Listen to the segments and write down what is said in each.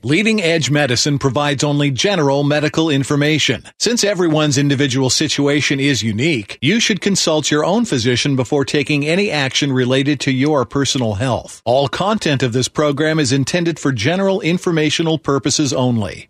Leading Edge Medicine provides only general medical information. Since everyone's individual situation is unique, you should consult your own physician before taking any action related to your personal health. All content of this program is intended for general informational purposes only.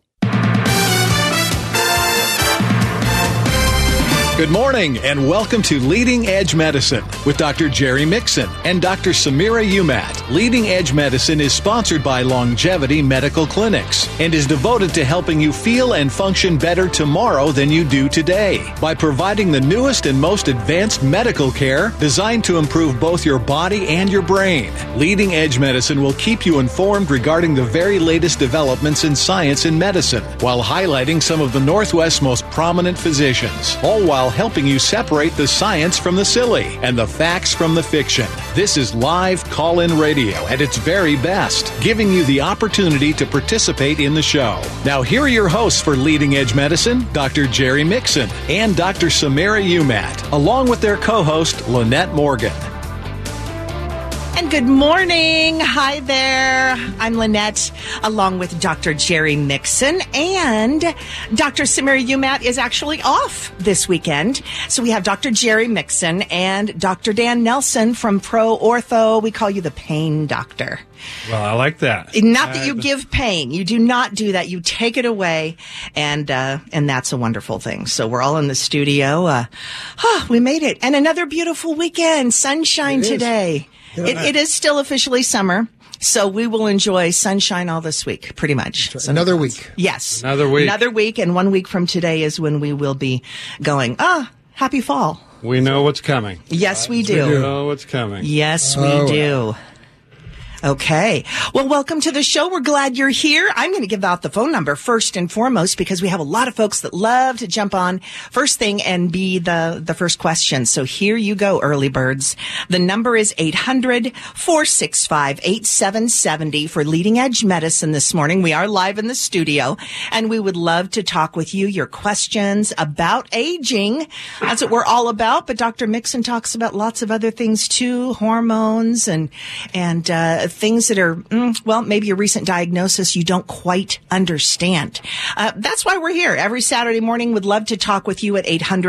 Good morning and welcome to Leading Edge Medicine with Dr. Jerry Mixon and Dr. Samira Umat. Leading Edge Medicine is sponsored by Longevity Medical Clinics and is devoted to helping you feel and function better tomorrow than you do today by providing the newest and most advanced medical care designed to improve both your body and your brain. Leading Edge Medicine will keep you informed regarding the very latest developments in science and medicine while highlighting some of the Northwest's most prominent physicians, all while helping you separate the science from the silly and the facts from the fiction. This is live call-in radio at its very best, giving you the opportunity to participate in the show. Now, here are your hosts for Leading Edge Medicine, Dr. Jerry Mixon and Dr. Samira Umat, along with their co-host, Lynette Morgan. And good morning. Hi there. I'm Lynette, along with Dr. Jerry Mixon, and Dr. Samira Umat is actually off this weekend. So we have Dr. Jerry Mixon and Dr. Dan Nelson from Pro Ortho. We call you the pain doctor. Well, I like that. Not that you give pain. You do not do that. You take it away, and that's a wonderful thing. So we're all in the studio. We made it. And another beautiful weekend. Sunshine today. It is still officially summer, so we will enjoy sunshine all this week, pretty much. Right. Another week. Yes. Another week. Another week, and 1 week from today is when we will be going, happy fall. We know what's coming. Yes, we do. We know what's coming. Yes, we do. Okay. Well, welcome to the show. We're glad you're here. I'm going to give out the phone number first and foremost because we have a lot of folks that love to jump on first thing and be the first question. So here you go, early birds. The number is 800-465-8770 for Leading Edge Medicine this morning. We are live in the studio, and we would love to talk with you, your questions about aging. That's what we're all about. But Dr. Mixon talks about lots of other things too, hormones and things that are, maybe a recent diagnosis you don't quite understand. That's why we're here every Saturday morning. Would love to talk with you at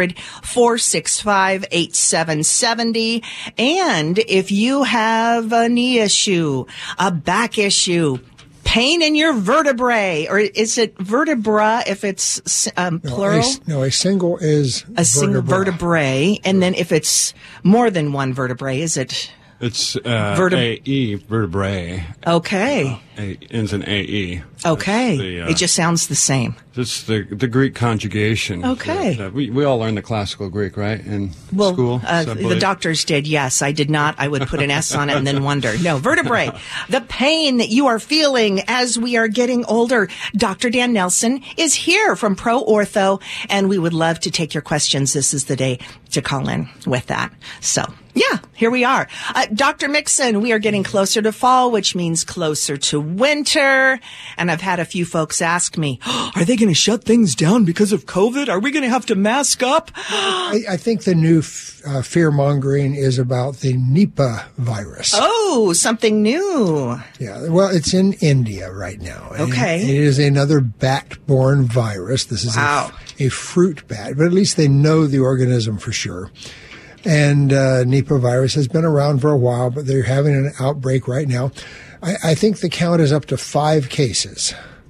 800-465-8770. And if you have a knee issue, a back issue, pain in your vertebrae, or is it vertebra if it's plural? A single is a single vertebrae. And then if it's more than one vertebrae, is it? It's AE, vertebrae. Okay. Ends in AE. Okay. It just sounds the same. It's the Greek conjugation. Okay. We all learned the classical Greek, right, in school? The doctors did, yes. I did not. I would put an S on it and then wonder. No, vertebrae. The pain that you are feeling as we are getting older. Dr. Dan Nelson is here from Pro Ortho, and we would love to take your questions. This is the day to call in with that. So, yeah, here we are. Dr. Mixon, we are getting closer to fall, which means closer to winter. And I've had a few folks ask me, are they going to shut things down because of COVID? Are we going to have to mask up? I think the new fear-mongering is about the Nipah virus. Oh, something new. Yeah, well, it's in India right now. Okay. It is another bat-borne virus. This is a fruit bat, but at least they know the organism for sure. And Nipah virus has been around for a while, but they're having an outbreak right now. I think the count is up to 5 cases.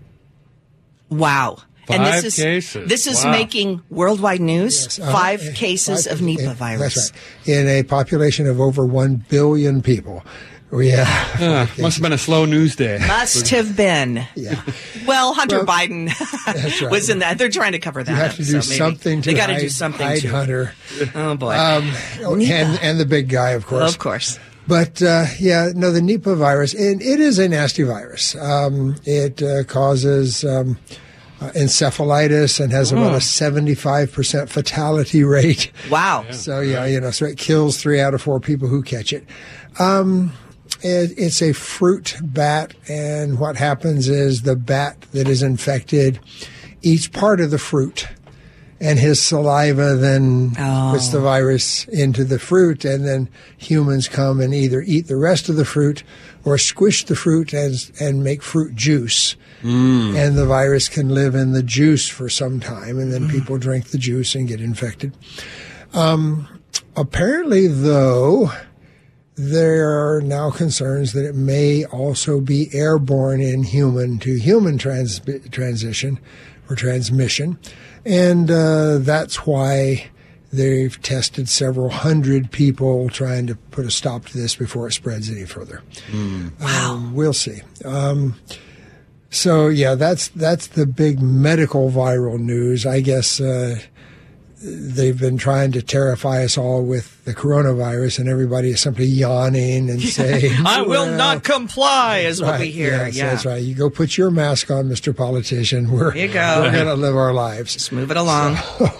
Wow. Cases. This is making worldwide news. Yes. 5 cases of Nipah virus. That's right. In a population of over 1 billion people. Must have been a slow news day. Must have been. Yeah. Well, Hunter Biden right. was in that. They're trying to cover that. You have to do something to hide Hunter. Oh, boy. And the big guy, of course. Of course. But, the Nipah virus, and it is a nasty virus. It causes encephalitis and has about a 75% fatality rate. Wow. So, so it kills 3 out of 4 people who catch it. It's a fruit bat, and what happens is the bat that is infected eats part of the fruit, and his saliva then puts the virus into the fruit, and then humans come and either eat the rest of the fruit or squish the fruit and make fruit juice. And the virus can live in the juice for some time, and then people drink the juice and get infected. Apparently, though, there are now concerns that it may also be airborne in human-to-human transition or transmission, and that's why they've tested several hundred people trying to put a stop to this before it spreads any further. Wow. We'll see. So, yeah, that's the big medical viral news. I guess they've been trying to terrify us all with the coronavirus, and everybody is simply yawning and saying, I will not comply, is what we hear. Yes, that's right. You go put your mask on, Mr. Politician. We're going to live our lives. Just move it along.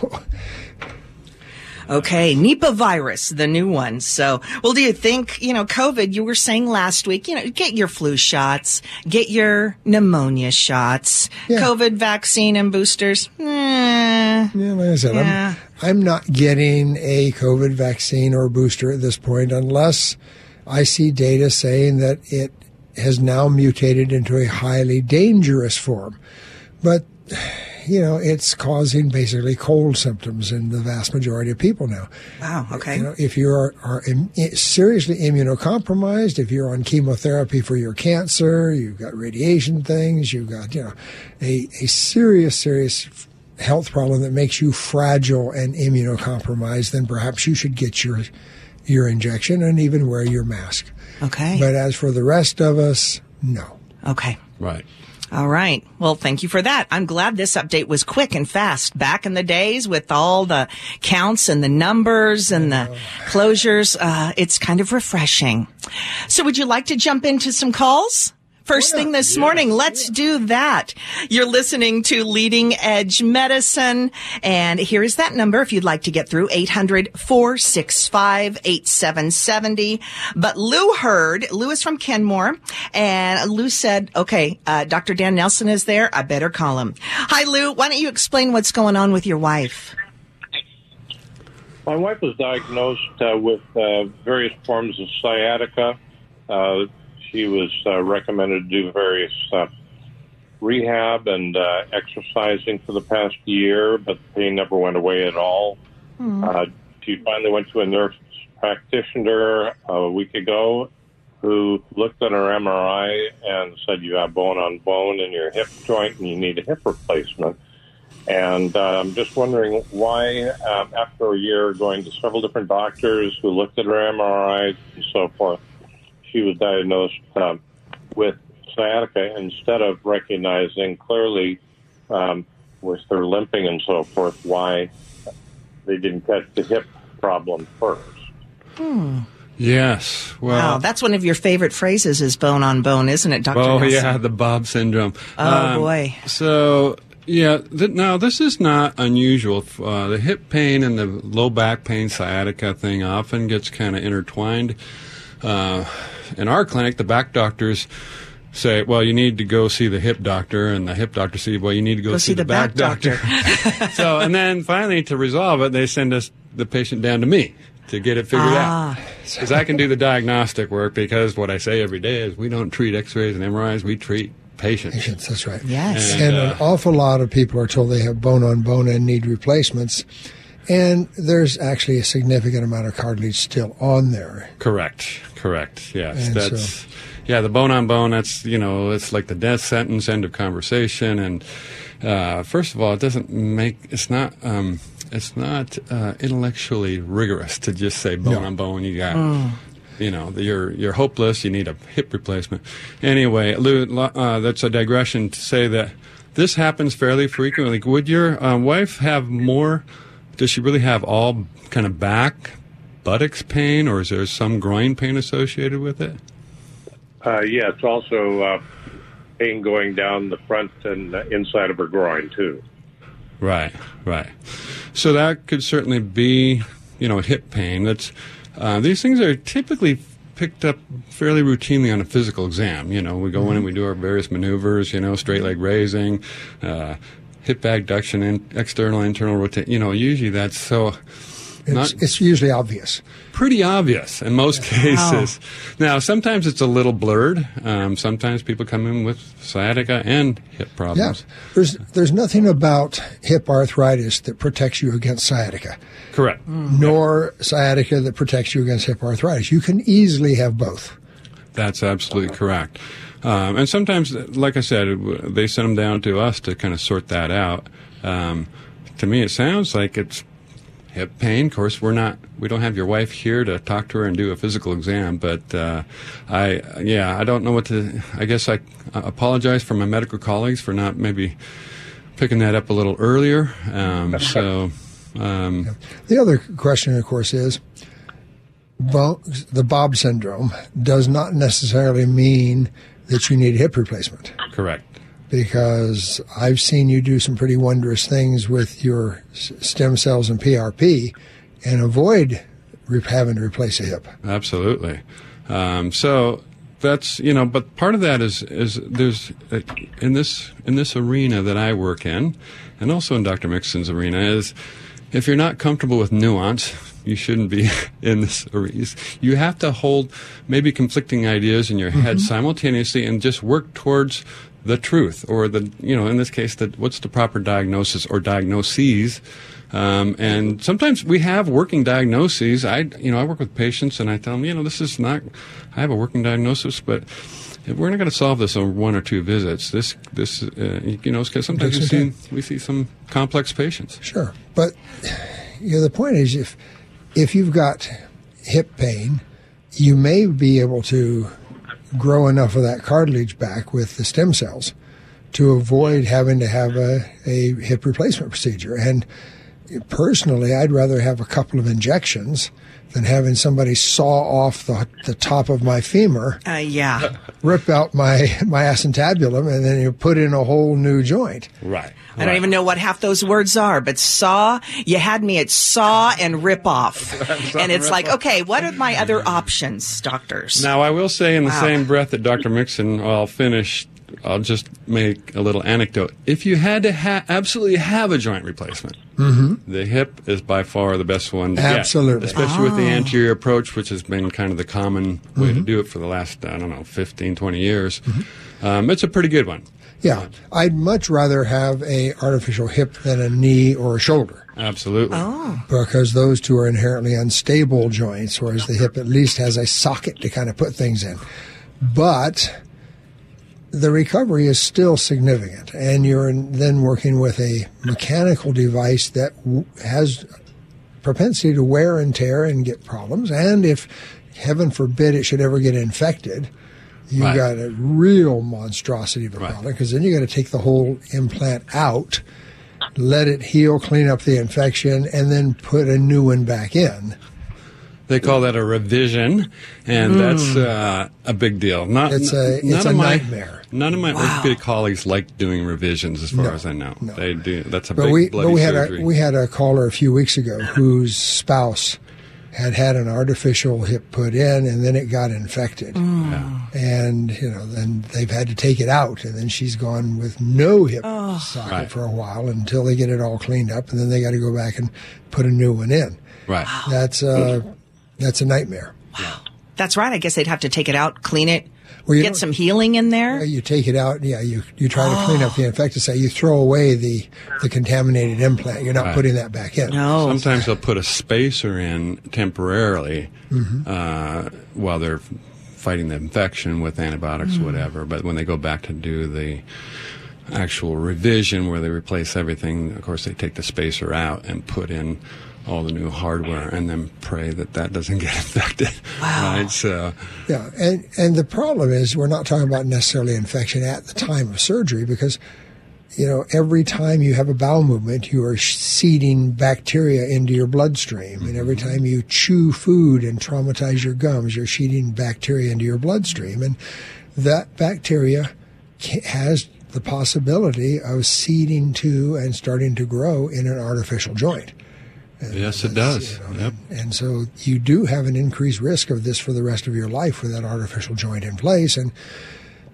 Okay, Nipah virus, the new one. So, well, do you think, COVID, you were saying last week, get your flu shots, get your pneumonia shots, COVID vaccine and boosters. Yeah, like I said, I'm not getting a COVID vaccine or booster at this point unless I see data saying that it has now mutated into a highly dangerous form. But it's causing basically cold symptoms in the vast majority of people now. Wow, okay. If you are seriously immunocompromised, if you're on chemotherapy for your cancer, you've got radiation things, you've got, a serious health problem that makes you fragile and immunocompromised, then perhaps you should get your injection and even wear your mask. Okay. But as for the rest of us, no. Okay. Right. All right. Well, thank you for that. I'm glad this update was quick and fast. Back in the days with all the counts and the numbers and the closures, it's kind of refreshing. So would you like to jump into some calls? First thing this morning, let's do that. You're listening to Leading Edge Medicine, and here is that number if you'd like to get through, 800-465-8770. But Lou is from Kenmore, and Lou said, okay, Dr. Dan Nelson is there. I better call him. Hi, Lou. Why don't you explain what's going on with your wife? My wife was diagnosed with various forms of sciatica. She was recommended to do various rehab and exercising for the past year, but the pain never went away at all. She finally went to a nurse practitioner a week ago who looked at her MRI and said you have bone on bone in your hip joint and you need a hip replacement. And I'm just wondering why, after a year going to several different doctors who looked at her MRIs and so forth, she was diagnosed with sciatica instead of recognizing clearly with her limping and so forth why they didn't catch the hip problem first. Yes. Well, wow, that's one of your favorite phrases is bone on bone, isn't it, Dr. Oh, Nelson? yeah, the Bob syndrome. Oh, boy. So, yeah, now this is not unusual. The hip pain and the low back pain sciatica thing often gets kind of intertwined. In our clinic, the back doctors say, well, you need to go see the hip doctor, and the hip doctor says, well, you need to go see the back doctor. So, and then finally, to resolve it, they send the patient down to me to get it figured out. Because I can do the diagnostic work, because what I say every day is we don't treat x-rays and MRIs, we treat patients. That's right. Yes. And an awful lot of people are told they have bone on bone and need replacements. And there's actually a significant amount of cartilage still on there. Correct. Yes. And that's the bone on bone. That's it's like the death sentence, end of conversation. And first of all, it's not intellectually rigorous to just say bone on bone. You got you're hopeless. You need a hip replacement. Anyway, Lou, that's a digression to say that this happens fairly frequently. Would your wife have more? Does she really have all kind of back, buttocks pain, or is there some groin pain associated with it? Yeah, it's also pain going down the front and inside of her groin, too. Right. So that could certainly be, hip pain. That's these things are typically picked up fairly routinely on a physical exam. We go in and we do our various maneuvers, straight leg raising, hip abduction and external internal rotation. Usually that's so. It's usually obvious. Pretty obvious in most cases. Now, sometimes it's a little blurred. Sometimes people come in with sciatica and hip problems. Yeah. There's nothing about hip arthritis that protects you against sciatica. Correct. Nor sciatica that protects you against hip arthritis. You can easily have both. That's absolutely correct. And sometimes, like I said, they send them down to us to kind of sort that out. To me, it sounds like it's hip pain. Of course, we don't have your wife here to talk to her and do a physical exam, but I don't know what to. I guess I apologize for my medical colleagues for not maybe picking that up a little earlier. The other question, of course, is the Bob syndrome does not necessarily mean that you need hip replacement. Correct. Because I've seen you do some pretty wondrous things with your stem cells and PRP and avoid having to replace a hip. Absolutely. So that's, but part of that is there's in this arena that I work in, and also in Dr. Mixon's arena, is if you're not comfortable with nuance, you shouldn't be in this arena. You have to hold maybe conflicting ideas in your head simultaneously and just work towards the truth, or in this case, what's the proper diagnosis or diagnoses. And sometimes we have working diagnoses. I work with patients and I tell them, this is not, I have a working diagnosis, but we're not going to solve this on one or two visits. Because sometimes we see some complex patients. Sure. But, the point is if you've got hip pain, you may be able to grow enough of that cartilage back with the stem cells to avoid having to have a hip replacement procedure. And personally, I'd rather have a couple of injections than having somebody saw off the top of my femur, rip out my acetabulum, and then you put in a whole new joint. Right. I don't even know what half those words are, but you had me at saw and rip off. And it's like, okay, what are my other options, doctors? Now, I will say in the same breath that Dr. Mixon, I'll just make a little anecdote. If you had to absolutely have a joint replacement, the hip is by far the best one to absolutely get, especially with the anterior approach, which has been kind of the common way to do it for the last, 15, 20 years. It's a pretty good one. Yeah, I'd much rather have a artificial hip than a knee or a shoulder. Absolutely. Because those two are inherently unstable joints, whereas the hip at least has a socket to kind of put things in. But the recovery is still significant, and you're then working with a mechanical device that has propensity to wear and tear and get problems, and if, heaven forbid, it should ever get infected, you've got a real monstrosity of a problem, because then you got to take the whole implant out, let it heal, clean up the infection, and then put a new one back in. They call that a revision, and that's a big deal. It's a nightmare. None of my orthopedic colleagues like doing revisions, as far as I know. No. They do. That's a big bloody surgery. We had a caller a few weeks ago whose spouse had an artificial hip put in, and then it got infected. And, then they've had to take it out, and then she's gone with no hip socket for a while until they get it all cleaned up, and then they got to go back and put a new one in. Right. That's a nightmare. Wow. That's right. I guess they'd have to take it out, clean it, get some healing in there. You take it out, you try to clean up the infected site. You throw away the contaminated implant. You're not putting that back in. No. Sometimes they'll put a spacer in temporarily while they're fighting the infection with antibiotics or whatever. But when they go back to do the actual revision where they replace everything, of course, they take the spacer out and put in all the new hardware and then pray that doesn't get infected. Wow. Right? So, yeah, and the problem is we're not talking about necessarily infection at the time of surgery, because every time you have a bowel movement, you are seeding bacteria into your bloodstream. And every time you chew food and traumatize your gums, you're seeding bacteria into your bloodstream. And that bacteria has the possibility of seeding to and starting to grow in an artificial joint. Yes, it does. Yep. And so you do have an increased risk of this for the rest of your life with that artificial joint in place. And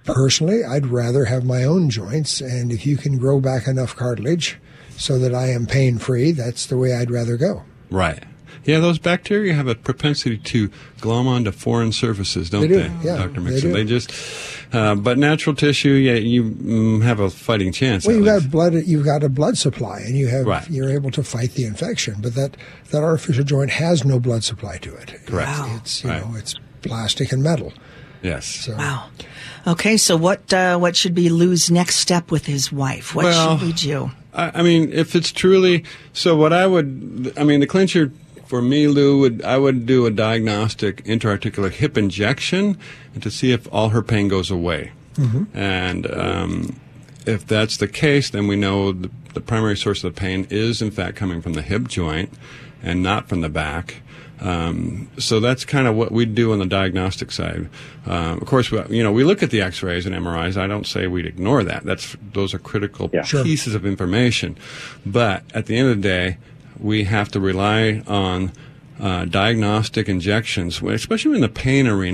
Personally, I'd rather have my own joints, and if you can grow back enough cartilage so that I am pain-free, that's the way I'd rather go. Right. Yeah, those bacteria have a propensity to glom onto foreign surfaces, don't they, Yeah, Dr. Mixon? They just, but natural tissue, yeah, you have a fighting chance. Well, you've got a blood supply, and you're able to fight the infection. But that artificial joint has no blood supply to it. Correct. Wow. It's it's plastic and metal. Yes. So, Wow. Okay, so what should be Lou's next step with his wife? What should we do? I mean, if it's truly so, the clincher for me, Lou, I would do a diagnostic intra-articular hip injection and to see if all her pain goes away. Mm-hmm. And if that's the case, then we know the primary source of the pain is, in fact, coming from the hip joint and not from the back. So that's kind of what we do on the diagnostic side. Of course, we look at the X-rays and MRIs. I don't say we'd ignore that. Those are critical pieces of information. But at the end of the day, we have to rely on diagnostic injections, especially in the pain arena.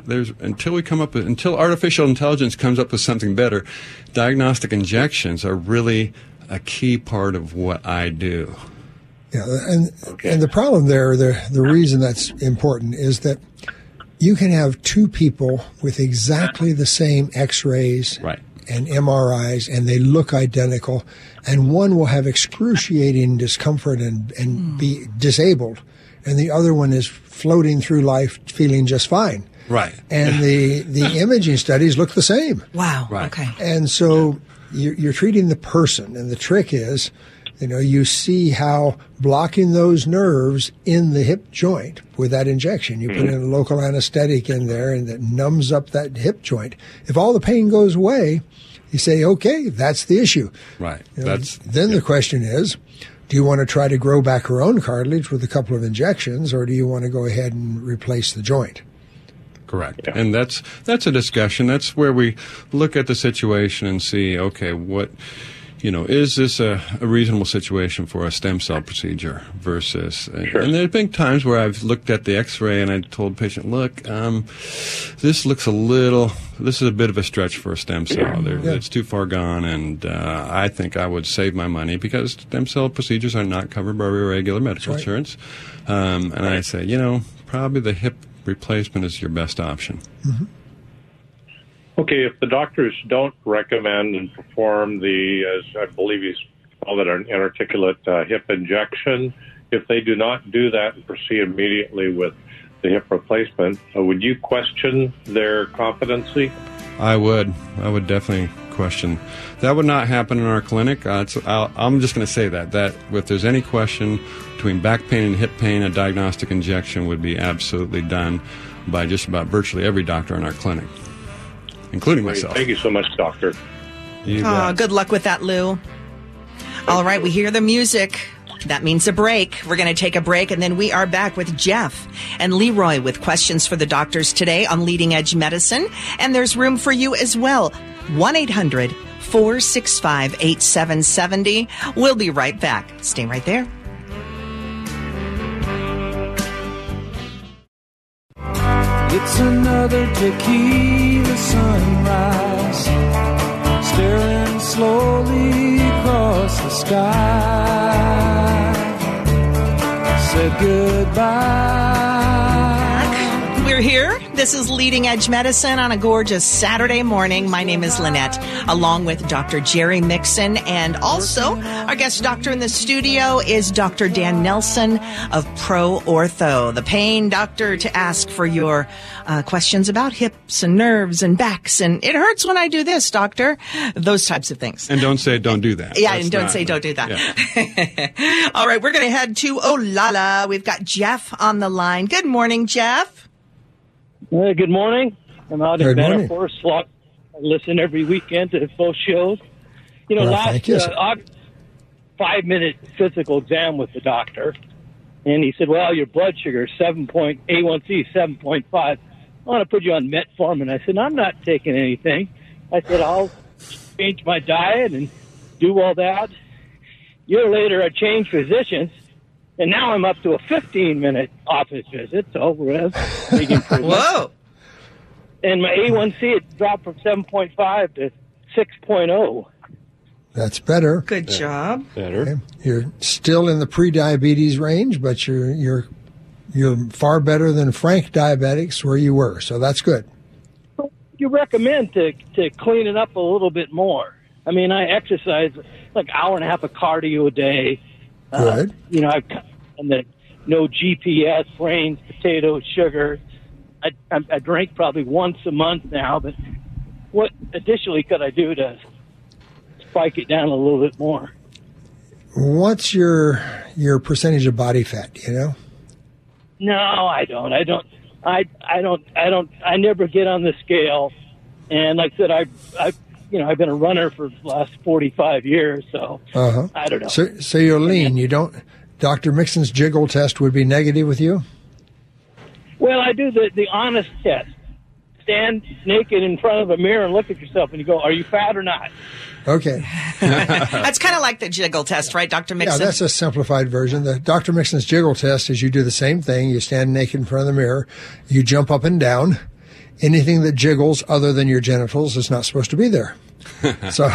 Until artificial intelligence comes up with something better, diagnostic injections are really a key part of what I do. Yeah, and the problem there, the reason that's important is that you can have two people with exactly the same X-rays and MRIs, and they look identical, and one will have excruciating discomfort and be disabled, and the other one is floating through life feeling just fine. Right. And the imaging studies look the same. Wow. Right. Okay. And so you're treating the person, and the trick is, you see how blocking those nerves in the hip joint with that injection, you put in a local anesthetic in there and that numbs up that hip joint. If all the pain goes away, you say, okay, that's the issue. Right. Then the question is, do you want to try to grow back her own cartilage with a couple of injections, or do you want to go ahead and replace the joint? Correct. Yeah. And that's a discussion. That's where we look at the situation and see, okay, is this a reasonable situation for a stem cell procedure versus... Sure. And there have been times where I've looked at the X-ray and I told the patient, look, this is a bit of a stretch for a stem cell. It's too far gone, and I think I would save my money because stem cell procedures are not covered by regular medical insurance. And I say, probably the hip replacement is your best option. Mm-hmm. Okay, if the doctors don't recommend and perform as I believe you call it, an inarticulate hip injection, if they do not do that and proceed immediately with the hip replacement, would you question their competency? I would definitely question. That would not happen in our clinic. I'm just going to say that if there's any question between back pain and hip pain, a diagnostic injection would be absolutely done by just about virtually every doctor in our clinic, including myself. Thank you so much, doctor. Good luck with that, Lou. All right, we hear the music. That means a break. We're going to take a break, and then we are back with Jeff and Leroy with questions for the doctors today on Leading Edge Medicine. And there's room for you as well. 1-800-465-8770. We'll be right back. Stay right there. It's another tequila sunrise, staring slowly across the sky. Said goodbye. We're here. This is Leading Edge Medicine on a gorgeous Saturday morning. My name is Lynette, along with Dr. Jerry Mixon, and also our guest doctor in the studio is Dr. Dan Nelson of Pro Ortho, the pain doctor to ask for your questions about hips and nerves and backs. And it hurts when I do this, doctor. Those types of things. And don't say don't do that. Yeah, and don't say don't do that. Yeah. All right, we're going to head to Olalla. We've got Jeff on the line. Good morning, Jeff. Good morning. I'm out in Bannerforth. I listen every weekend to both shows. Last 5-minute physical exam with the doctor, and he said, well, your blood sugar is A1C 7.5. I want to put you on metformin. I said, I'm not taking anything. I said, I'll change my diet and do all that. A year later, I changed physicians, and now I'm up to a 15-minute office visit, so we're a big improvement. Whoa! And my A1C, it dropped from 7.5 to 6.0. That's better. Good job. Better. Okay. You're still in the pre-diabetes range, but you're far better than frank diabetics where you were. So that's good. You recommend to clean it up a little bit more. I mean, I exercise like an hour and a half of cardio a day. Good. I've done the no GPS, grains, potatoes, sugar. I drink probably once a month now, but what additionally could I do to spike it down a little bit more? What's your percentage of body fat? Do you know? No, I don't. I never get on the scale. And like I said, I've been a runner for the last 45 years, so I don't know. So you're lean. You don't. Dr. Mixon's jiggle test would be negative with you? Well, I do the honest test. Stand naked in front of a mirror and look at yourself, and you go, "Are you fat or not?" Okay. That's kind of like the jiggle test, right, Dr. Mixon? Yeah, that's a simplified version. The Dr. Mixon's jiggle test is you do the same thing. You stand naked in front of the mirror. You jump up and down. Anything that jiggles other than your genitals is not supposed to be there. So,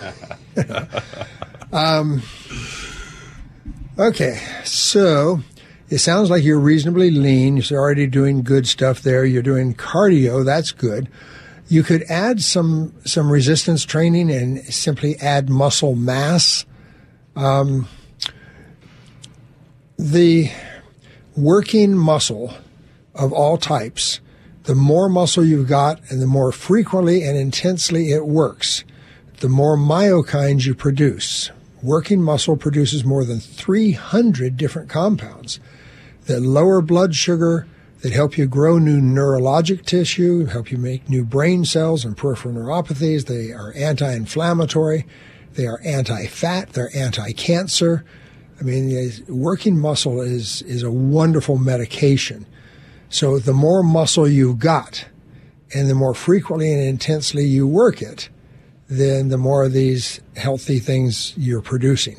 okay. So it sounds like you're reasonably lean. You're already doing good stuff there. You're doing cardio. That's good. You could add some resistance training and simply add muscle mass. The working muscle of all types, the more muscle you've got and the more frequently and intensely it works, the more myokines you produce. Working muscle produces more than 300 different compounds that lower blood sugar, that help you grow new neurologic tissue, help you make new brain cells and peripheral neuropathies. They are anti-inflammatory. They are anti-fat. They're anti-cancer. I mean, working muscle is a wonderful medication. So the more muscle you've got and the more frequently and intensely you work it, then the more of these healthy things you're producing.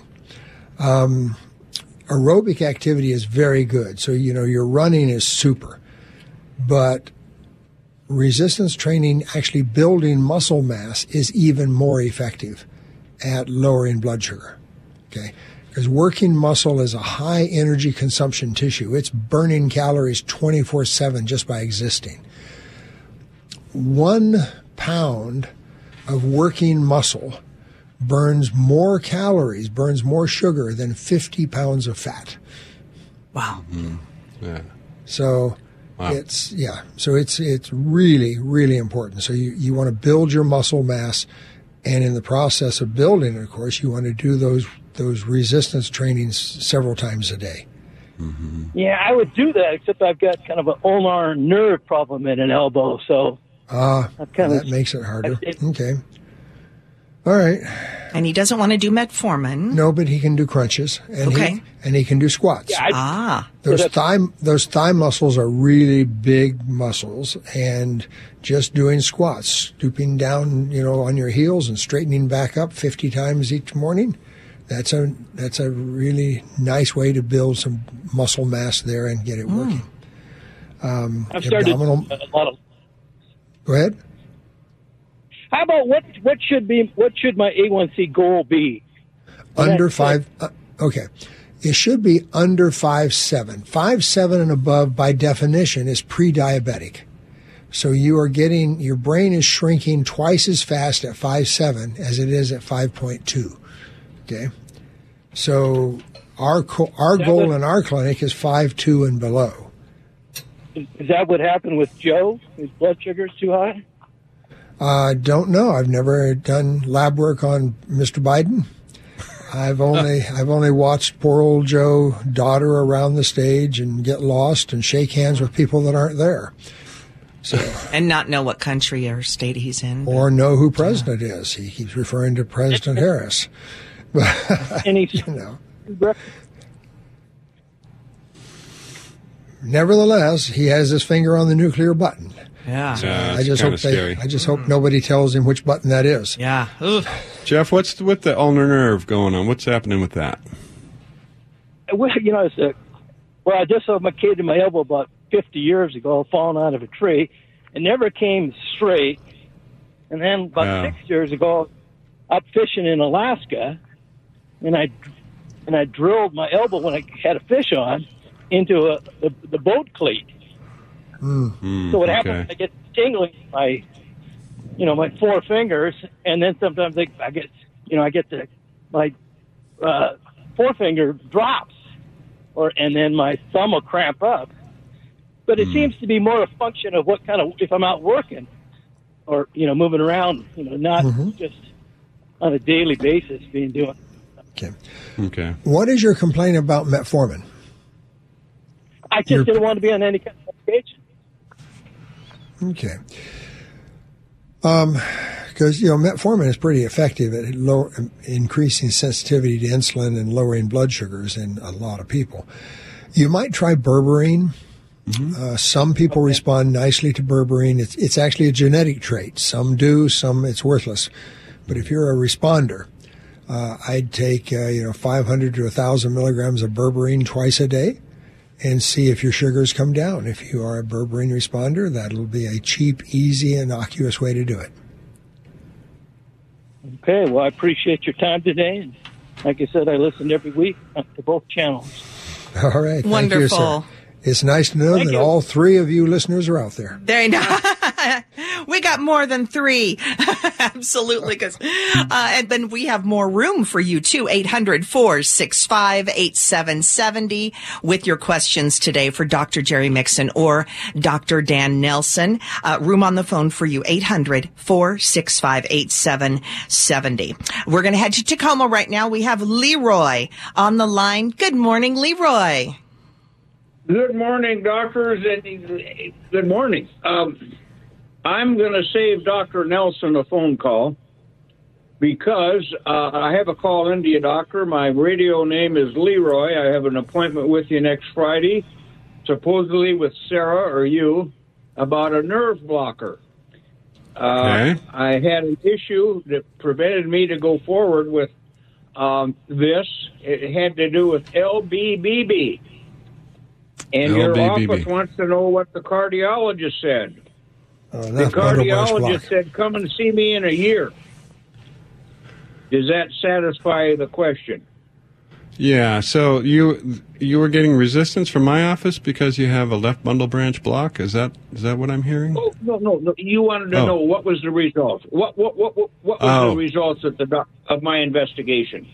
Aerobic activity is very good. So, your running is super. But resistance training, actually building muscle mass, is even more effective at lowering blood sugar. Okay? Because working muscle is a high energy consumption tissue. It's burning calories 24/7 just by existing. 1 pound of working muscle burns more calories, burns more sugar than 50 pounds of fat. Wow. Mm-hmm. Yeah. So wow. It's really, really important. So you want to build your muscle mass, and in the process of building it, of course, you want to do those resistance trainings several times a day. Mm-hmm. Yeah, I would do that, except I've got kind of an ulnar nerve problem in an elbow, so that makes it harder. Okay. All right. And he doesn't want to do metformin. No, but he can do crunches, and he can do squats. Yeah, those thigh muscles are really big muscles, and just doing squats, stooping down, on your heels and straightening back up 50 times each morning, that's a really nice way to build some muscle mass there and get it working. I've started a lot of. Go ahead. How about what should my A1C goal be? Under 5. Okay. It should be under 5.7. 5.7 and above, by definition, is pre-diabetic. So your brain is shrinking twice as fast at 5.7 as it is at 5.2. Okay. So our goal in our clinic is 5.2 and below. Is that what happened with Joe? His blood sugar is too high? Don't know. I've never done lab work on Mr. Biden. I've only watched poor old Joe dodder around the stage and get lost and shake hands with people that aren't there. So, and not know what country or state he's in. Or know who president is. He keeps referring to President Harris. And he's, Nevertheless, he has his finger on the nuclear button. Yeah. So I just hope nobody tells him which button that is. Yeah. Oof. Jeff, what's with the ulnar nerve going on? What's happening with that? Well, I just saw my kid in my elbow about 50 years ago falling out of a tree, it never came straight. And then about 6 years ago, up fishing in Alaska, and I drilled my elbow when I had a fish on into the boat cleat. So what happens? I get tingling my 4 fingers, and then sometimes I get my forefinger drops, and then my thumb will cramp up. But it seems to be more a function of what kind of, if I'm out working or moving around, not just on a daily basis doing. Okay. What is your complaint about metformin? I just didn't want to be on any kind of medication. Okay. Because, metformin is pretty effective at increasing sensitivity to insulin and lowering blood sugars in a lot of people. You might try berberine. Some people respond nicely to berberine. It's actually a genetic trait. Some do, some it's worthless. But if you're a responder, I'd take 500 to 1,000 milligrams of berberine twice a day and see if your sugars come down. If you are a berberine responder, that'll be a cheap, easy, innocuous way to do it. Okay, well, I appreciate your time today. And like I said, I listen every week to both channels. All right. Wonderful. Thank you, sir. It's nice to know that all 3 of you listeners are out there. There you go. We got more than 3. Absolutely. And then we have more room for you too. 800-465-8770 with your questions today for Dr. Jerry Mixon or Dr. Dan Nelson. Room on the phone for you. 800-465-8770. We're going to head to Tacoma right now. We have Leroy on the line. Good morning, Leroy. Good morning, doctors, and good morning. I'm going to save Dr. Nelson a phone call because I have a call into you, doctor. My radio name is Leroy. I have an appointment with you next Friday, supposedly with Sarah or you, about a nerve blocker. Okay. I had an issue that prevented me to go forward with this. It had to do with LBBB. And your office wants to know what the cardiologist said. The cardiologist said, come and see me in a year. Does that satisfy the question? Yeah, so you were getting resistance from my office because you have a left bundle branch block? Is that what I'm hearing? Oh, no. You wanted to know what was the result. What was the results of my investigation?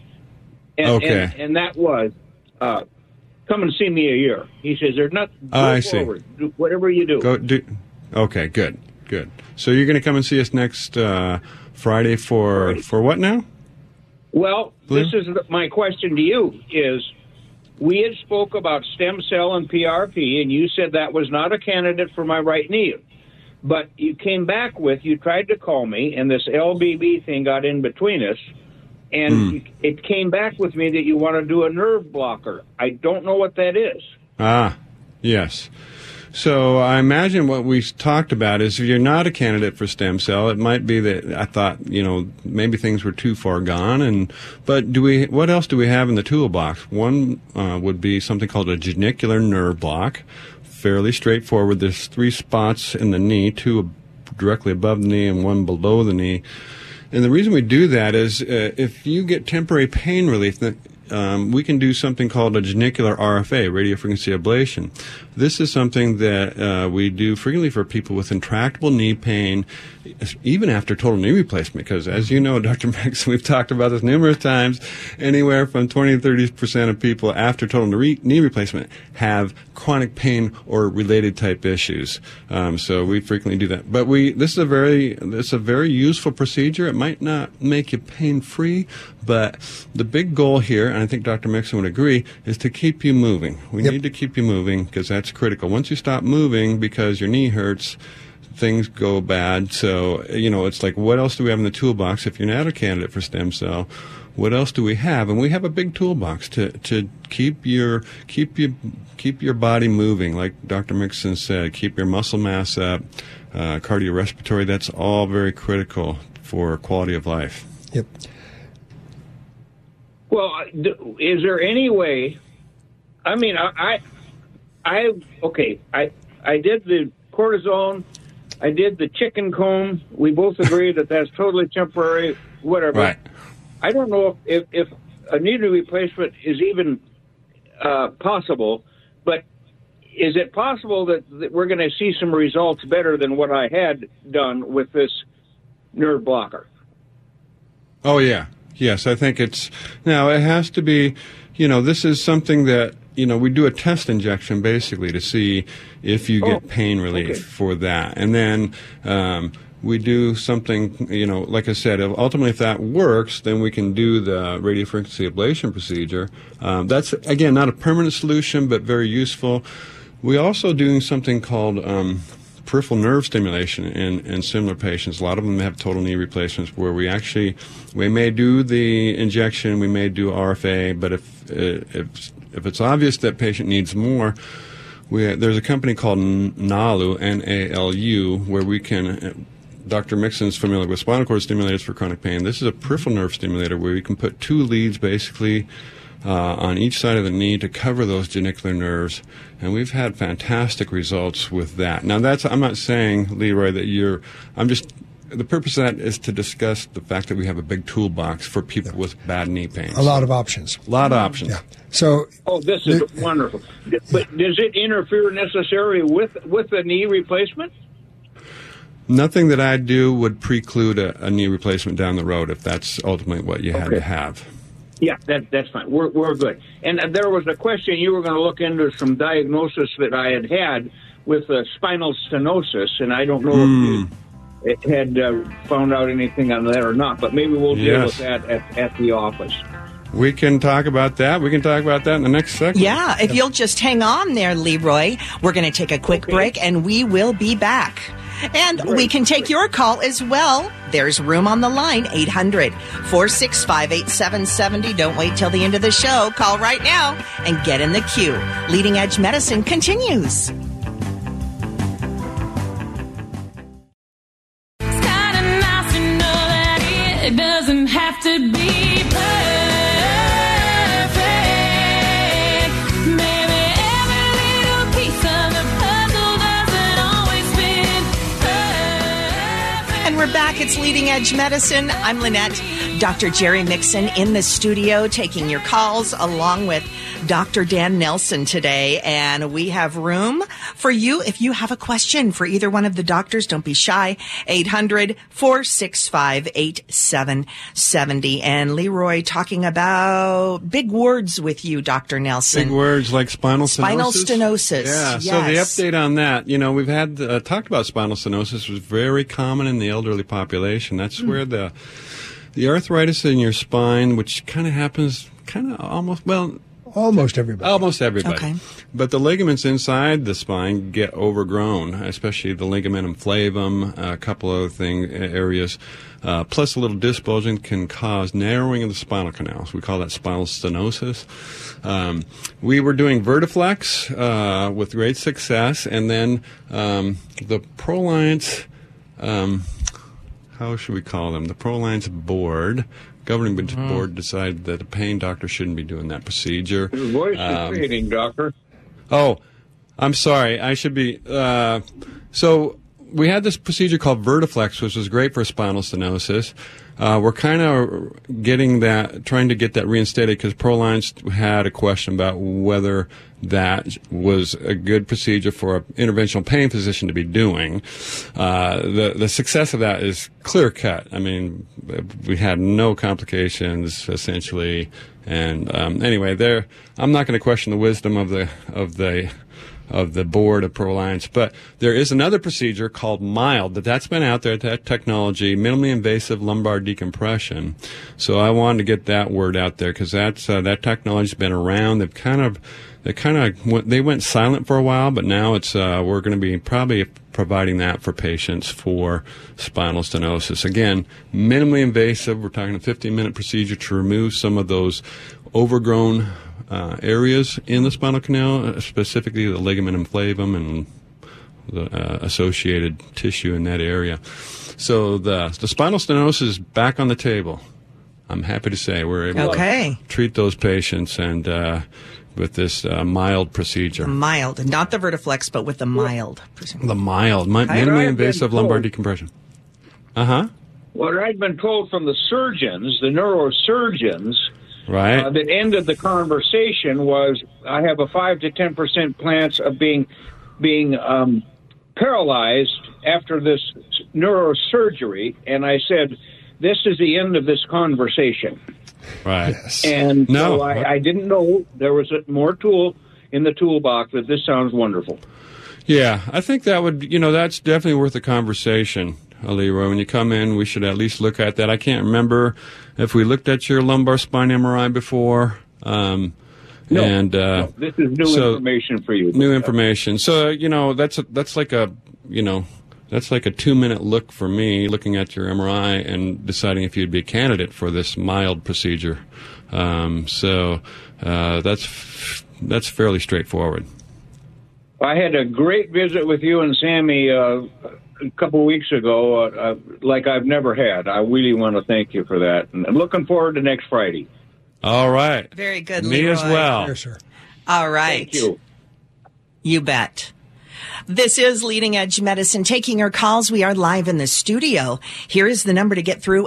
And that was... come and see me a year. He says, there's nothing. Go forward. Do whatever you do. Okay, good. So you're going to come and see us next Friday for what now? Well, this is my question to you is, we had spoke about stem cell and PRP, and you said that was not a candidate for my right knee. But you came back you tried to call me, and this LBB thing got in between us. And it came back with me that you want to do a nerve blocker. I don't know what that is. Yes. So I imagine what we talked about is if you're not a candidate for stem cell, it might be that I thought, maybe things were too far gone. But what else do we have in the toolbox? One would be something called a genicular nerve block. Fairly straightforward. There's 3 spots in the knee, 2 directly above the knee and 1 below the knee. And the reason we do that is if you get temporary pain relief, we can do something called a genicular RFA, radiofrequency ablation. This is something that we do frequently for people with intractable knee pain, even after total knee replacement, because as you know, Dr. Mixon, we've talked about this numerous times, anywhere from 20 to 30% of people after total knee replacement have chronic pain or related type issues. So we frequently do that. But this is a very useful procedure. It might not make you pain-free, but the big goal here, and I think Dr. Mixon would agree, is to keep you moving. We need to keep you moving because that's critical. Once you stop moving because your knee hurts, things go bad. So, it's like, what else do we have in the toolbox? If you're not a candidate for stem cell, what else do we have? And we have a big toolbox to keep your body moving. Like Dr. Mixon said, keep your muscle mass up, cardiorespiratory. That's all very critical for quality of life. Yep. Well, is there any way? I mean, I did the cortisone. I did the chicken comb. We both agree that that's totally temporary, whatever. Right. I don't know if a knee replacement is even possible, but is it possible that we're going to see some results better than what I had done with this nerve blocker? Oh, yeah. Yes, I think it has to be, this is something that, we do a test injection basically to see if you get pain relief for that. And then we do something, like I said, ultimately if that works, then we can do the radiofrequency ablation procedure. That's, again, not a permanent solution, but very useful. We also doing something called peripheral nerve stimulation in similar patients. A lot of them have total knee replacements where we may do the injection, we may do RFA, but if it's obvious that patient needs more, there's a company called NALU, N-A-L-U, where we can, Dr. Mixon's familiar with spinal cord stimulators for chronic pain. This is a peripheral nerve stimulator where we can put 2 leads basically on each side of the knee to cover those genicular nerves, and we've had fantastic results with that. Now, I'm not saying, Leroy, that the purpose of that is to discuss the fact that we have a big toolbox for people with bad knee pains. A lot of options. Yeah. So. This is wonderful. But does it interfere necessarily with a knee replacement? Nothing that I do would preclude a knee replacement down the road if that's ultimately what you had to have. Yeah, that's fine. We're good. And there was a question you were going to look into some diagnosis that I had with spinal stenosis, and I don't know if you had found out anything on that or not, but maybe we'll deal with that at the office. We can talk about that. We can talk about that in the next segment. Yeah, if you'll just hang on there, Leroy. We're going to take a quick break, and we will be back. And we can take your call as well. There's room on the line, 800-465-8770. Don't wait till the end of the show. Call right now and get in the queue. Leading Edge Medicine continues. It's kind of nice to know that it doesn't have to be perfect. Maybe every little piece of the puzzle doesn't always fit perfect. And we're back. It's Leading Edge Medicine. I'm Lynette. Dr. Jerry Mixon in the studio taking your calls along with Dr. Dan Nelson today. And we have room for you. If you have a question for either one of the doctors, don't be shy. 800-465-8770. And Leroy talking about big words with you, Dr. Nelson. Big words like spinal stenosis. Spinal stenosis. Yeah. Yes. So the update on that, we've had talked about spinal stenosis. It was very common in the elderly population. That's where the arthritis in your spine, which kind of happens almost everybody. Almost everybody. Okay. But the ligaments inside the spine get overgrown, especially the ligamentum flavum, a couple other areas. Plus a little disc bulging can cause narrowing of the spinal canal. So we call that spinal stenosis. We were doing Vertiflex with great success, and then the ProLiance, how should we call them? The ProLiance board, governing board, decided that a pain doctor shouldn't be doing that procedure. Your voice is fading, doctor. Oh, I'm sorry. I should be. So we had this procedure called Vertiflex, which was great for spinal stenosis. We're kind of trying to get that reinstated because ProLiance had a question about whether that was a good procedure for an interventional pain physician to be doing. The success of that is clear cut. I mean, we had no complications essentially, and anyway, I'm not going to question the wisdom of the board of ProLiance, but there is another procedure called MILD that's been out there, that technology, minimally invasive lumbar decompression. So I wanted to get that word out there because that technology's been around. They went silent for a while, but now we're going to be probably providing that for patients for spinal stenosis. Again, minimally invasive. We're talking a 15-minute procedure to remove some of those overgrown areas in the spinal canal, specifically the ligamentum flavum and the associated tissue in that area. So the spinal stenosis is back on the table. I'm happy to say we're able to treat those patients, and with this mild procedure. Mild, and not the Vertiflex, but with the mild. The mild, minimally invasive lumbar decompression. What I'd been told from the surgeons, the neurosurgeons, Right. that ended the conversation was, I have a 5 to 10% chance of being paralyzed after this neurosurgery, and I said, this is the end of this conversation. Right. Yes. And so I didn't know there was a more tool in the toolbox, but this sounds wonderful. Yeah, I think that would, that's definitely worth a conversation, Leroy. When you come in, we should at least look at that. I can't remember if we looked at your lumbar spine MRI before. No, this is new information for you. New information. So, that's like a 2-minute look for me, looking at your MRI and deciding if you'd be a candidate for this mild procedure. So that's fairly straightforward. I had a great visit with you and Sammy a couple of weeks ago, like I've never had. I really want to thank you for that. And I'm looking forward to next Friday. All right. Very good, Me Leroy. as well. Yes, sir. All right. Thank you. You bet. This is Leading Edge Medicine. Taking your calls. We are live in the studio. Here is the number to get through,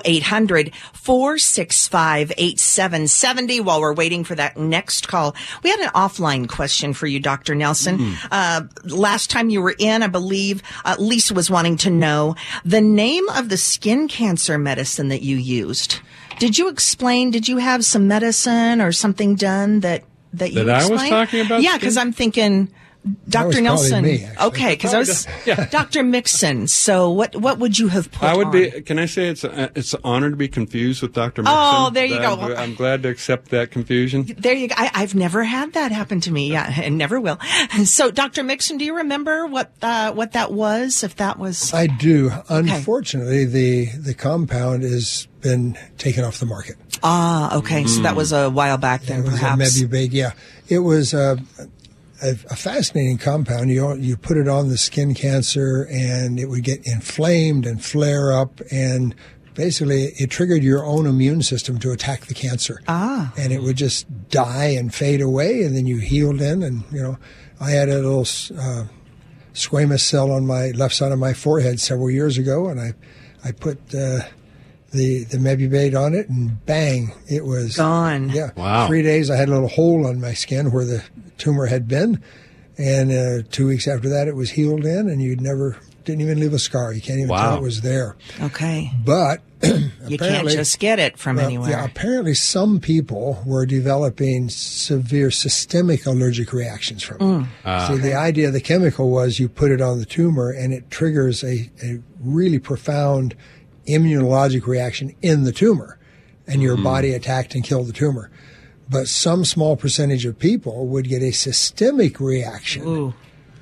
800-465-8770. While we're waiting for that next call, we had an offline question for you, Dr. Nelson. Last time you were in, I believe, Lisa was wanting to know the name of the skin cancer medicine that you used. Did you explain, did you have some medicine or something done that you explained? I was talking about? Yeah, because I'm thinking... That was Dr. Nelson. probably me, actually. Okay, because I was Dr. Mixon. So what would you have put I would on? be. Can I say it's an honor to be confused with Dr. Mixon? Oh, there you go. I'm glad to accept that confusion. There you go. I've never had that happen to me. Yeah, and never will. So, Dr. Mixon, do you remember what that was? If that was, I do. Unfortunately, the compound has been taken off the market. Okay. So that was a while back then, It was perhaps. a Mebubate. Yeah, it was a fascinating compound. You put it on the skin cancer, and it would get inflamed and flare up, and basically it triggered your own immune system to attack the cancer. And it would just die and fade away, and then you healed in. And I had a little squamous cell on my left side of my forehead several years ago, and I put the Mebubate on it, and bang, it was gone. Yeah. Wow. 3 days, I had a little hole on my skin where the tumor had been, and 2 weeks after that, it was healed in, and didn't even leave a scar. You can't even tell it was there. Okay. But You can't just get it from anywhere. Yeah, apparently some people were developing severe systemic allergic reactions from it. See, the idea of the chemical was you put it on the tumor, and it triggers a really profound immunologic reaction in the tumor, and your body attacked and killed the tumor. But some small percentage of people would get a systemic reaction,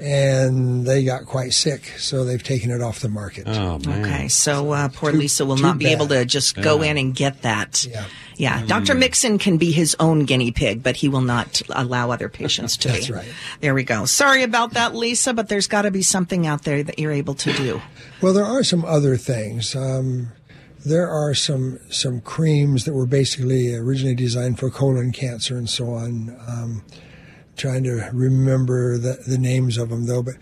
and they got quite sick, so they've taken it off the market. Oh, man. Okay, so poor Lisa will not be able to just go in and get that. Yeah. Dr. Mixon can be his own guinea pig, but he will not allow other patients to That's be. right. There we go. Sorry about that, Lisa, but there's got to be something out there that you're able to do. Well, there are some other things. There are some creams that were basically originally designed for colon cancer and so on. Trying to remember the names of them, though, but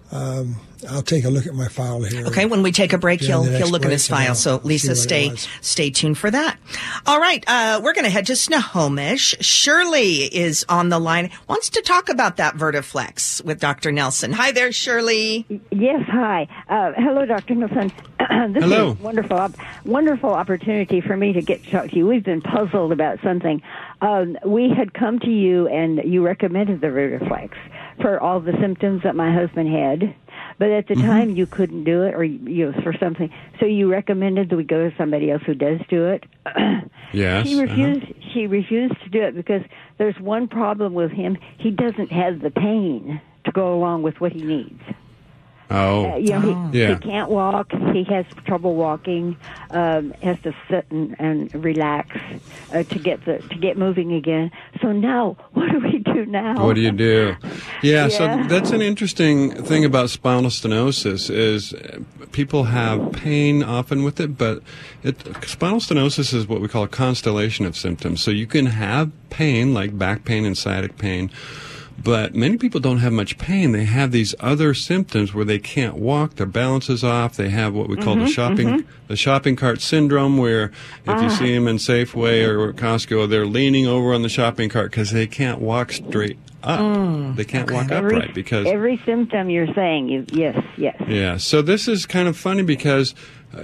I'll take a look at my file here. Okay, when we take a break, he'll During the next look at break, his and file. I'll So, Lisa, see what it stay was. tuned for that. All right, we're going to head to Snohomish. Shirley is on the line, wants to talk about that Vertiflex with Dr. Nelson. Hi there, Shirley. Yes, hi. Hello, Dr. Nelson. This Hello. is wonderful opportunity for me to get to talk to you. We've been puzzled about something. We had come to you, and you recommended the Vertiflex for all the symptoms that my husband had. But at the time, you couldn't do it, or for something. So you recommended that we go to somebody else who does do it. Yes. He refused. She refused to do it because there's one problem with him. He doesn't have the pain to go along with what he needs. Oh. He can't walk. He has trouble walking. Has to sit and relax to get moving again. So now, what do we do now? What do you do? Yeah, so that's an interesting thing about spinal stenosis is people have pain often with it, but spinal stenosis is what we call a constellation of symptoms. So you can have pain like back pain and sciatic pain, but many people don't have much pain. They have these other symptoms where they can't walk, their balance is off. They have what we call the shopping cart syndrome, where if you see them in Safeway or Costco, they're leaning over on the shopping cart because they can't walk straight up. They can't walk upright because every symptom you're saying, yes. Yeah. So this is kind of funny because,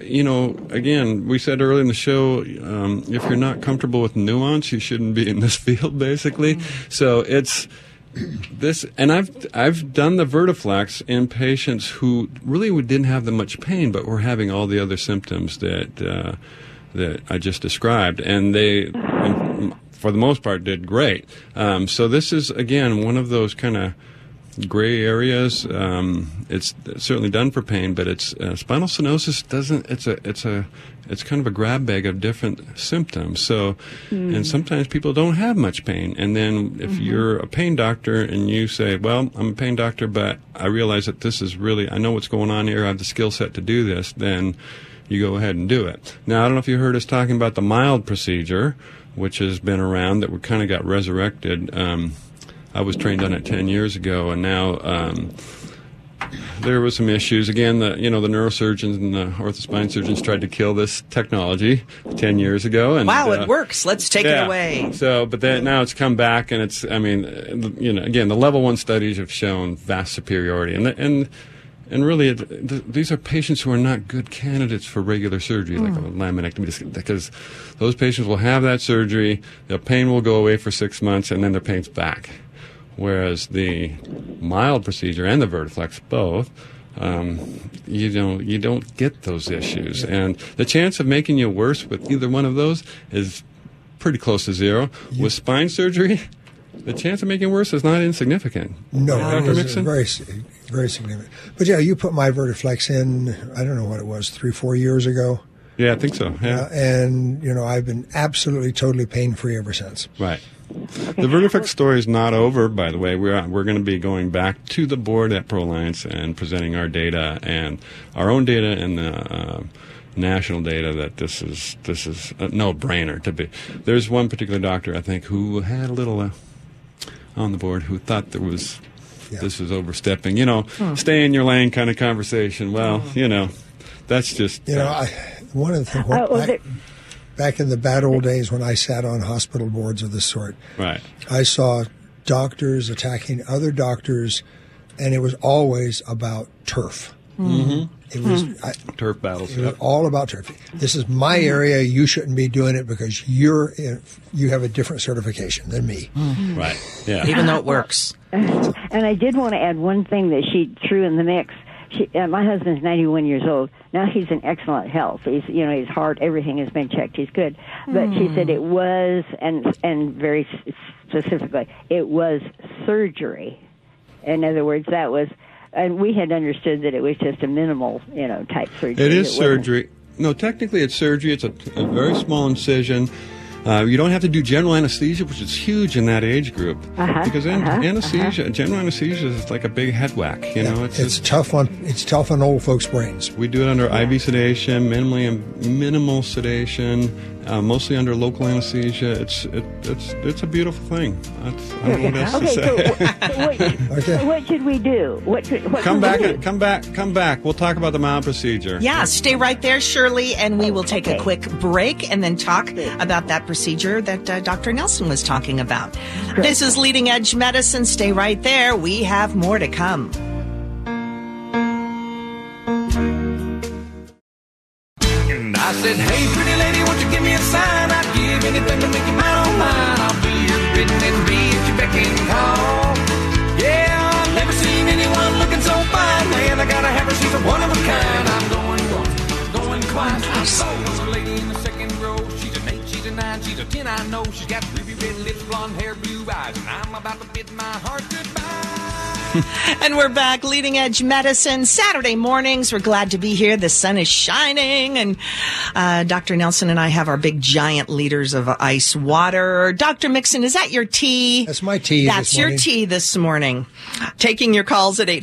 again, we said earlier in the show, if you're not comfortable with nuance, you shouldn't be in this field, basically. So it's this, and I've done the Vertiflex in patients who really didn't have that much pain, but were having all the other symptoms that I just described, and they, for the most part, did great. So this is again one of those kind of gray areas. It's certainly done for pain, but it's spinal stenosis doesn't. It's kind of a grab bag of different symptoms. So, and sometimes people don't have much pain. And then if you're a pain doctor and you say, well, I'm a pain doctor, but I realize that this is really, I know what's going on here, I have the skill set to do this, then you go ahead and do it. Now, I don't know if you heard us talking about the mild procedure, which has been around, that we kind of got resurrected. I was trained on it 10 years ago, and now there were some issues. Again, the neurosurgeons and the orthospine surgeons tried to kill this technology 10 years ago. And, wow, it works. Let's take it away. So, but then now it's come back, and it's, again, the level 1 studies have shown vast superiority. And really, these are patients who are not good candidates for regular surgery, like a laminectomy, because those patients will have that surgery, their pain will go away for 6 months, and then their pain's back. Whereas the mild procedure and the Vertiflex both, you don't get those issues, and the chance of making you worse with either one of those is pretty close to zero. With spine surgery, the chance of making worse is not insignificant. No, Dr. Mixon? Very, very significant. But yeah, you put my Vertiflex in, I don't know what it was, 3-4 years ago. Yeah, I think so. Yeah. And, I've been absolutely, totally pain-free ever since. Right. Okay. The Vertiflex story is not over, by the way. We're going to be going back to the board at ProAlliance and presenting our data and our own data and the national data that this is a no-brainer to be. There's one particular doctor, I think, who had a little on the board who thought this was overstepping. Stay in your lane kind of conversation. Well, that's just... one of the things... Back in the bad old days when I sat on hospital boards of this sort, right, I saw doctors attacking other doctors, and it was always about turf. Mm-hmm. It was turf battles. It was all about turf. This is my area. You shouldn't be doing it because you have a different certification than me. Mm-hmm. Right. Yeah. Even though it works. And I did want to add one thing that she threw in the mix. My husband's 91 years old. Now he's in excellent health. He's, his heart, everything has been checked. He's good. But she said it was, and very specifically, it was surgery. In other words, that was, and we had understood that it was just a minimal, type surgery. It is surgery. No, technically it's surgery. It's a very small incision. You don't have to do general anesthesia, which is huge in that age group. Because general anesthesia is like a big head whack. It's tough on old folks' brains. We do it under IV sedation, minimal sedation, mostly under local anesthesia. It's a beautiful thing. I don't know what else to say. So what should we do? Come back. We'll talk about the mild procedure. Yeah, stay right there, Shirley, and we will take a quick break and then talk about that procedure that Dr. Nelson was talking about. Great. This is Leading Edge Medicine. Stay right there. We have more to come. And I said, hey, pretty lady, won't you give me a sign? I'd give anything to make you mine on mine. I'll do your bidding and be at your beck and call. Yeah, I've never seen anyone looking so fine. Man, I gotta have her. She's a one of a kind. I'm going quiet. I saw a lady in the second row. She's an 8, she's a 9, she's a 10. I know she's got ruby red lips, blonde hair, blue eyes, and I'm about to bid my heart goodbye. And we're back, Leading Edge Medicine, Saturday mornings. We're glad to be here. The sun is shining, and Dr. Nelson and I have our big giant liters of ice water. Dr. Mixon, is that your tea? That's my tea. That's this your morning. tea this morning. Taking your calls at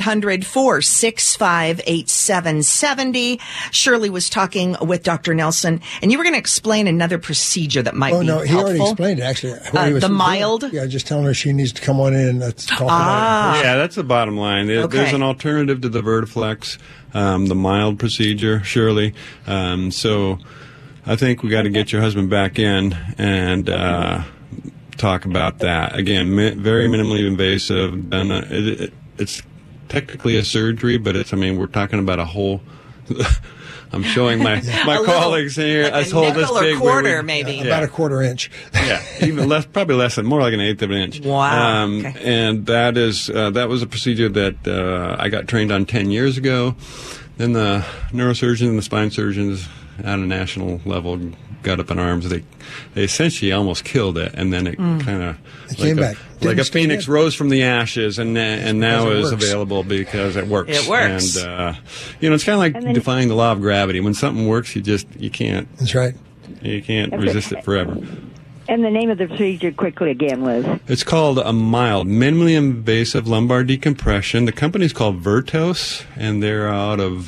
800-465-8770. Shirley was talking with Dr. Nelson, and you were going to explain another procedure that might be no, he helpful. already explained it, actually. What he was the doing. mild? Yeah, just telling her she needs to come on in and let's talk about it. Yeah, that's the bottom line. There's Okay. an alternative to the Vertiflex, the mild procedure, surely. So I think we got to get your husband back in and talk about that. Again, very minimally invasive. And it's technically a surgery, but we're talking about a whole... I'm showing my colleagues here. Like us hold this nickel or big. quarter, maybe. About a quarter inch. Yeah, even less, probably less than, more like an eighth of an inch. Wow. Okay. And that was a procedure that I got trained on 10 years ago. Then the neurosurgeons and the spine surgeons at a national level got up in arms. They essentially almost killed it, and then it kind of came back. Like a Didn't stay phoenix dead. rose from the ashes, and now it is works. available because it works. It works. And it's kind of like defying the law of gravity. When something works, you can't That's right. resist it forever. And the name of the procedure quickly again was? It's called a mild, minimally invasive lumbar decompression. The company's called Vertos, and they're out of,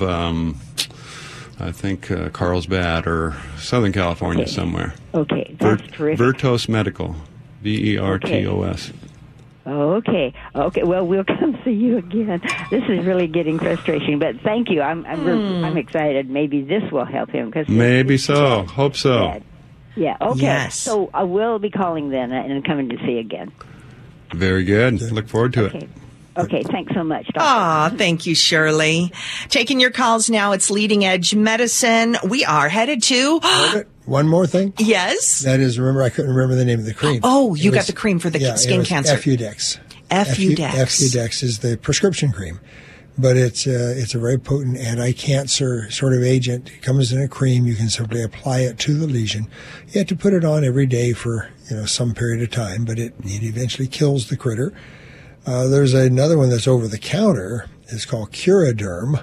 I think, Carlsbad or Southern California somewhere. Okay, that's terrific. Vertos Medical, Vertos. Okay. Well, we'll come see you again. This is really getting frustrating, but thank you. I'm excited. Maybe this will help him. Maybe so. Hope so. Bad. Yeah. Okay. Yes. So I will be calling then and coming to see you again. Very good. Look forward to it. Okay. Thanks so much, Doctor. Aw, thank you, Shirley. Taking your calls now. It's Leading Edge Medicine. We are headed to... One more thing. Yes? That is, remember, I couldn't remember the name of the cream. Oh, you got the cream for the skin cancer. Effudex. Effudex. Effudex is the prescription cream. But it's a very potent anti-cancer sort of agent. It comes in a cream. You can simply apply it to the lesion. You have to put it on every day for some period of time, but it eventually kills the critter. There's another one that's over the counter. It's called Curaderm.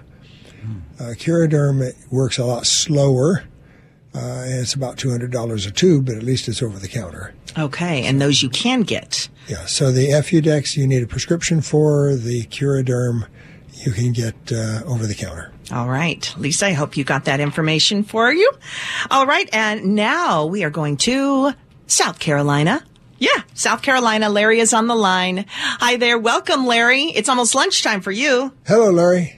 Curaderm works a lot slower, and it's about $200 a tube, but at least it's over the counter. Okay, and those you can get. Yeah, so the Effudex you need a prescription for. The Curaderm you can get over the counter. All right. Lisa, I hope you got that information for you. All right, and now we are going to South Carolina. Yeah, South Carolina. Larry is on the line. Hi there. Welcome, Larry. It's almost lunchtime for you. Hello, Larry.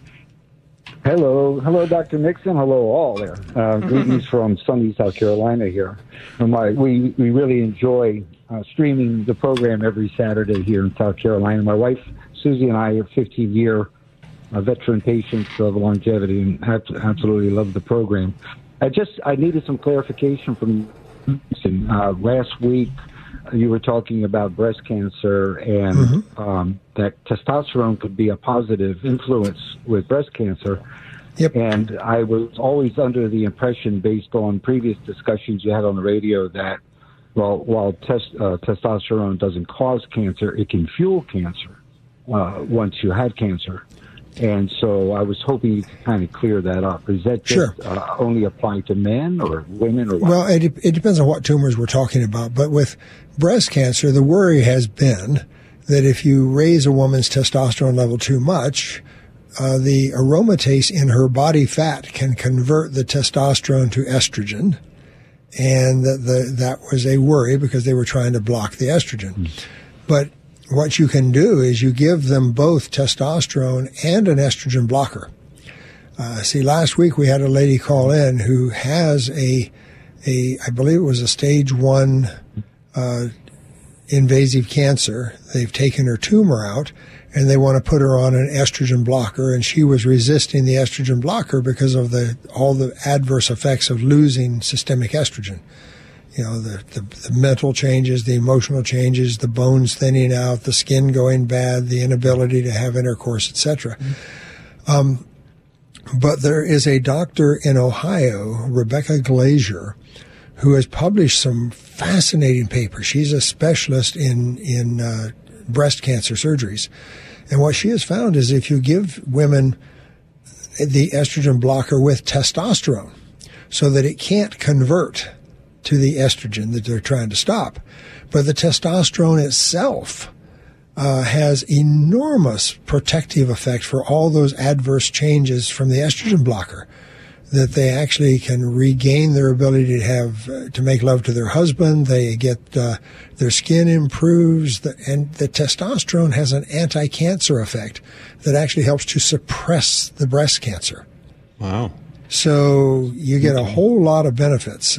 Hello, Dr. Nixon. Hello, all there. Greetings from sunny South Carolina here. And we really enjoy streaming the program every Saturday here in South Carolina. My wife, Susie, and I are 15-year veteran patients of longevity and absolutely love the program. I needed some clarification from you. Last week, you were talking about breast cancer and that testosterone could be a positive influence with breast cancer. Yep. And I was always under the impression, based on previous discussions you had on the radio, that while testosterone doesn't cause cancer, it can fuel cancer once you had cancer. And so I was hoping you could kind of clear that up. Is that just only apply to men or women or what? Well, it depends on what tumors we're talking about. But with breast cancer, the worry has been that if you raise a woman's testosterone level too much, the aromatase in her body fat can convert the testosterone to estrogen. And that was a worry because they were trying to block the estrogen. But what you can do is you give them both testosterone and an estrogen blocker. See, last week we had a lady call in who has I believe it was a stage 1 invasive cancer. They've taken her tumor out and they want to put her on an estrogen blocker, and she was resisting the estrogen blocker because of all the adverse effects of losing systemic estrogen. The mental changes, the emotional changes, the bones thinning out, the skin going bad, the inability to have intercourse, etc. But there is a doctor in Ohio, Rebecca Glazier, who has published some fascinating papers. She's a specialist in breast cancer surgeries. And what she has found is if you give women the estrogen blocker with testosterone so that it can't convert to the estrogen that they're trying to stop, but the testosterone itself has enormous protective effect for all those adverse changes from the estrogen blocker, that they actually can regain their ability to make love to their husband. They get their skin improves, and the testosterone has an anti-cancer effect that actually helps to suppress the breast cancer. Wow! So you get a whole lot of benefits.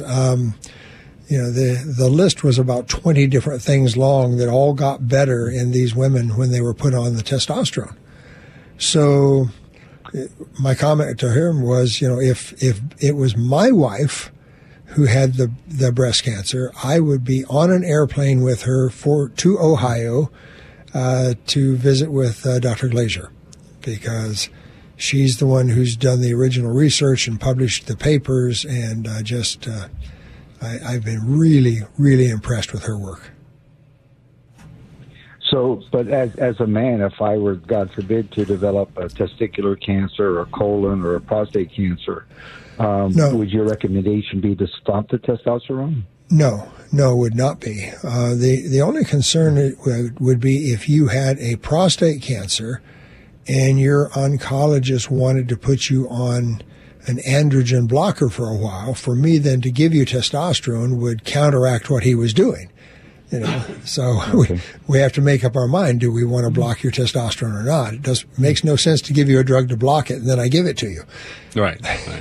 The list was about 20 different things long that all got better in these women when they were put on the testosterone. So my comment to him was, if it was my wife who had the breast cancer, I would be on an airplane with her to Ohio to visit with Dr. Glaser, because she's the one who's done the original research and published the papers, and I've been really, really impressed with her work. So, but as a man, if I were, God forbid, to develop a testicular cancer or colon or a prostate cancer, would your recommendation be to stop the testosterone? No, it would not be. The only concern would be if you had a prostate cancer and your oncologist wanted to put you on an androgen blocker for a while. For me, then, to give you testosterone would counteract what he was doing. So we have to make up our mind. Do we want to block your testosterone or not? It makes no sense to give you a drug to block it and then I give it to you. Right.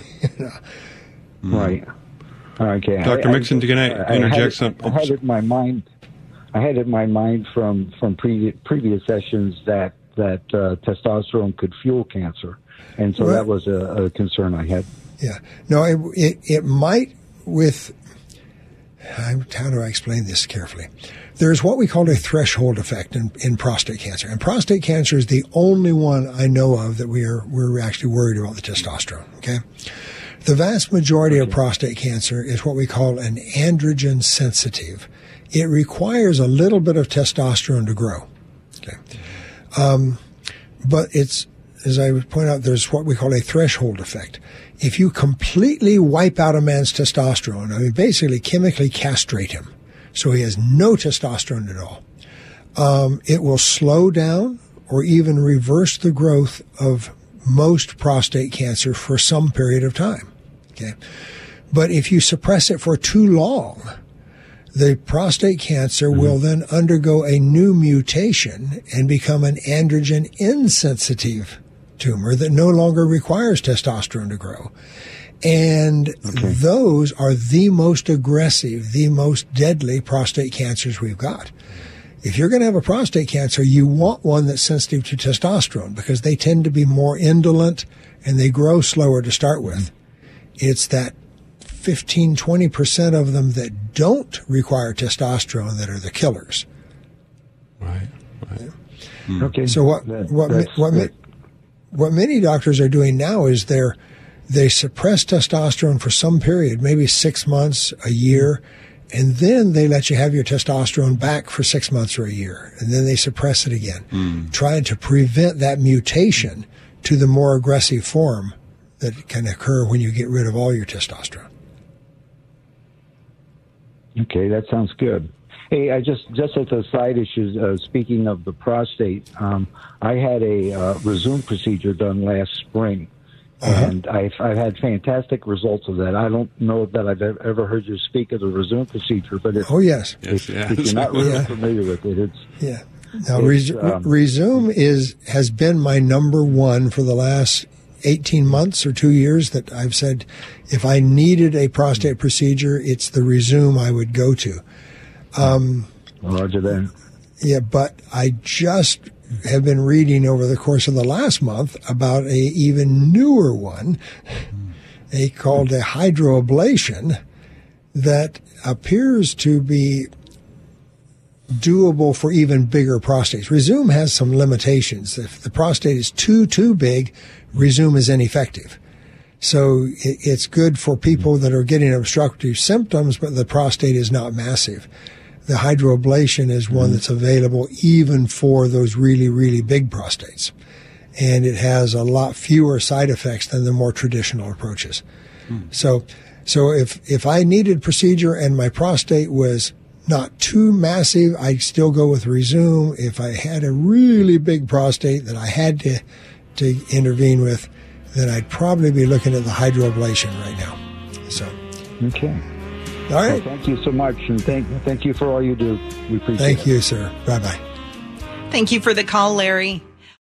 Right. Okay. Dr. Mixon, can I interject something? I had it in my mind. From previous sessions that testosterone could fuel cancer, and so that was a concern I had. Yeah. No, it might with. How do I explain this carefully? There's what we call a threshold effect in prostate cancer. And prostate cancer is the only one I know of that we're actually worried about the testosterone, okay? The vast majority of prostate cancer is what we call an androgen sensitive. It requires a little bit of testosterone to grow, okay? But it's, as I would point out, there's what we call a threshold effect. If you completely wipe out a man's testosterone, basically chemically castrate him, so he has no testosterone at all, it will slow down or even reverse the growth of most prostate cancer for some period of time. Okay, but if you suppress it for too long, the prostate cancer will then undergo a new mutation and become an androgen insensitive tumor that no longer requires testosterone to grow. And those are the most aggressive, the most deadly prostate cancers we've got. If you're going to have a prostate cancer, you want one that's sensitive to testosterone because they tend to be more indolent and they grow slower to start with. It's that 15-20% of them that don't require testosterone that are the killers. Right. Okay. So what many doctors are doing now is they suppress testosterone for some period, maybe 6 months, a year, and then they let you have your testosterone back for 6 months or a year, and then they suppress it again, trying to prevent that mutation to the more aggressive form that can occur when you get rid of all your testosterone. Okay, that sounds good. Hey, I just as a side issue, speaking of the prostate, I had a Rezum procedure done last spring, and I've had fantastic results of that. I don't know that I've ever heard you speak of the Rezum procedure, but if you're not really familiar with it, it's Now, Rezum has been my number one for the last 18 months or 2 years that I've said if I needed a prostate procedure, it's the Rezum I would go to. Roger that. Yeah, but I just have been reading over the course of the last month about a even newer one, called a hydroablation, that appears to be doable for even bigger prostates. Rezum has some limitations. If the prostate is too big, Rezum is ineffective. So it's good for people that are getting obstructive symptoms, but the prostate is not massive. the hydroablation is one that's available even for those really, really big prostates. And it has a lot fewer side effects than the more traditional approaches. So if I needed procedure and my prostate was not too massive, I'd still go with Rezum. If I had a really big prostate that I had to intervene with, then I'd probably be looking at the hydroablation right now. So, okay. All right. Well, thank you so much, and thank you for all you do. We appreciate it. Thank you, sir. Bye-bye. Thank you for the call, Larry.